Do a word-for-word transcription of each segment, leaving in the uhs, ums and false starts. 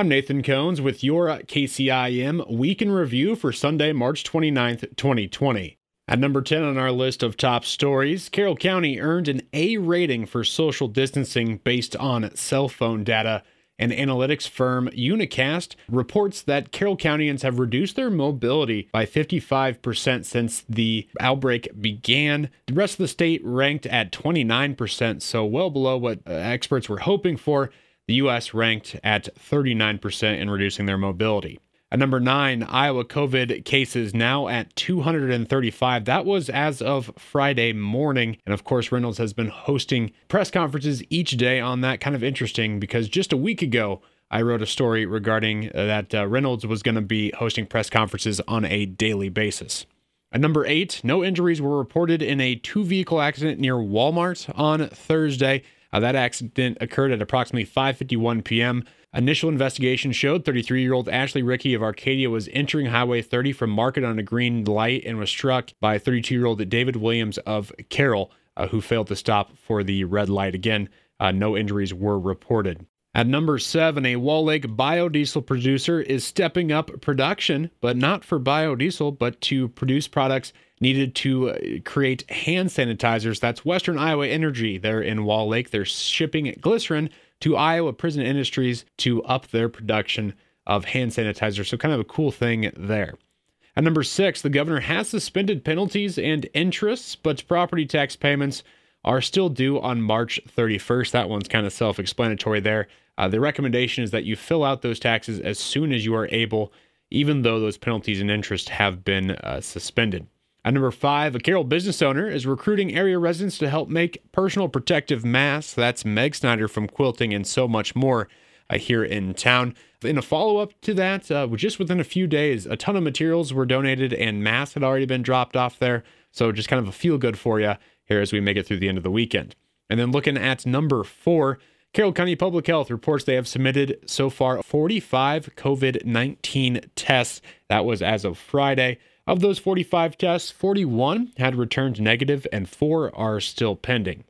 I'm Nathan Cones with your K C I M Week in Review for Sunday, March twenty-ninth, twenty twenty. At number ten on our list of top stories, Carroll County earned an A rating for social distancing based on cell phone data. And analytics firm Unicast reports that Carroll Countyans have reduced their mobility by fifty-five percent since the outbreak began. The rest of the state ranked at twenty-nine percent, so well below what uh, experts were hoping for. The U S ranked at thirty-nine percent in reducing their mobility. At number nine, Iowa COVID cases now at two hundred thirty-five. That was as of Friday morning. And of course, Reynolds has been hosting press conferences each day on that. Kind of interesting because just a week ago, I wrote a story regarding uh, that uh, Reynolds was going to be hosting press conferences on a daily basis. At number eight, no injuries were reported in a two-vehicle accident near Walmart on Thursday. Uh, that accident occurred at approximately five fifty-one p.m. Initial investigation showed thirty-three-year-old Ashley Rickey of Arcadia was entering Highway thirty from Market on a green light and was struck by thirty-two-year-old David Williams of Carroll, uh, who failed to stop for the red light. Again, uh, no injuries were reported. At number seven, a Wall Lake biodiesel producer is stepping up production, but not for biodiesel, but to produce products needed to create hand sanitizers. That's Western Iowa Energy. They're in Wall Lake. They're shipping glycerin to Iowa Prison Industries to up their production of hand sanitizer. So kind of a cool thing there. At number six, the governor has suspended penalties and interests, but property tax payments are still due on March thirty-first. That one's kind of self-explanatory there. Uh, the recommendation is that you fill out those taxes as soon as you are able, even though those penalties and interest have been uh, suspended. At number five, a Carroll business owner is recruiting area residents to help make personal protective masks. That's Meg Snyder from Quilting and so much more uh, here in town. In a follow-up to that, uh, just within a few days, a ton of materials were donated and masks had already been dropped off there. So just kind of a feel-good for you here as we make it through the end of the weekend. And then looking at number four, Carroll County Public Health reports they have submitted so far forty-five COVID nineteen tests. That was as of Friday. Of those forty-five tests, forty-one had returned negative and four are still pending.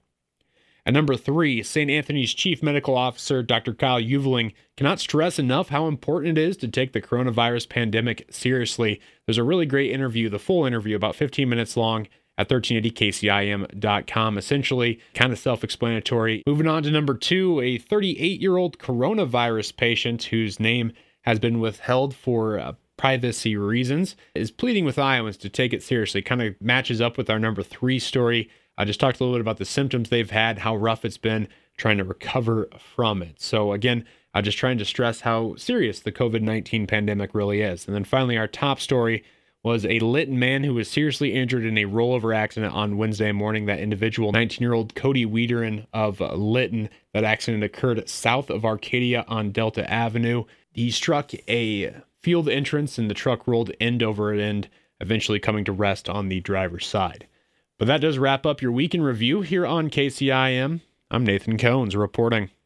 At number three, Saint Anthony's Chief Medical Officer, Doctor Kyle Uveling, cannot stress enough how important it is to take the coronavirus pandemic seriously. There's a really great interview, the full interview, about fifteen minutes long, at thirteen eighty K C I M dot com. Essentially, kind of self-explanatory. Moving on to number two, a thirty-eight-year-old coronavirus patient whose name has been withheld for uh, privacy reasons is pleading with Iowans to take it seriously. Kind of matches up with our number three story. I just talked a little bit about the symptoms they've had, how rough it's been trying to recover from it. So again, I'm just trying to stress how serious the COVID nineteen pandemic really is. And then finally, our top story was a Lytton man who was seriously injured in a rollover accident on Wednesday morning. That individual, nineteen-year-old Cody Wiederin of Lytton. That accident occurred south of Arcadia on Delta Avenue. He struck a field entrance and the truck rolled end over end, eventually coming to rest on the driver's side. But that does wrap up your week in review here on K C I M. I'm Nathan Cones reporting.